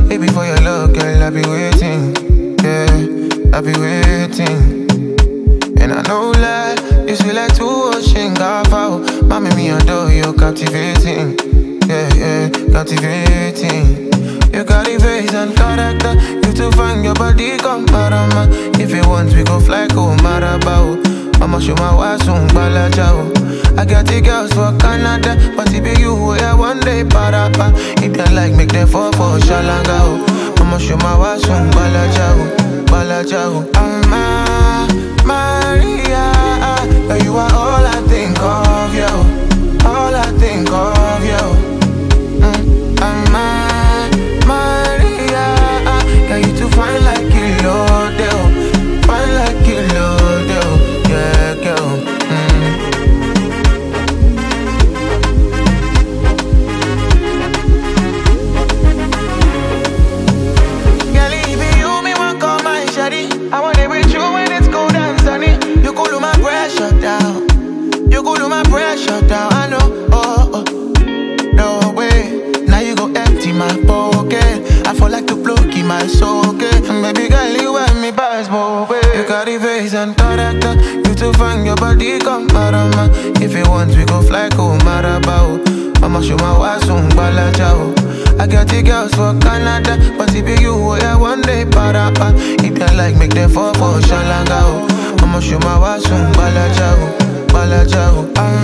Baby, for your love, girl, I be waiting. Yeah, I be waiting. And I know lie, you feel like two ocean golf out. Mommy, me adore you, captivating. Yeah, yeah, captivating. You got the face and character. You too fine, your body come marama. If you want, we go fly, go marabao. I'ma show my wife soon, balajao. I got the girls for Canada, but it be you, yeah, one day parapa. If they like, make them fall for shalangao. I'ma show my wife soon, balajao, balajao. I'm Maria, you are all I think of, yo. All I think of, yo. I'm Maria, yeah, you too fine like kilo, del. Fine like kilo, del. Yeah, girl. Girl, if you me want call my shawty, I want it with you when it's cold and sunny. You cool do my pressure down. You cool do my pressure down. I know, oh, no way. Now you go empty my pocket. I fall like to plug in my socket. Baby girl, you want me pass my way. You got the face and character. You too fine, your body come marama. If you want, we go fly, go marabao. I'ma show my wife soon, balajao. I got the girls for Canada, but it be you, yeah, one day parapa. If they like, make them fall for shalangao. I'ma show my wife soon, balajao, balajao.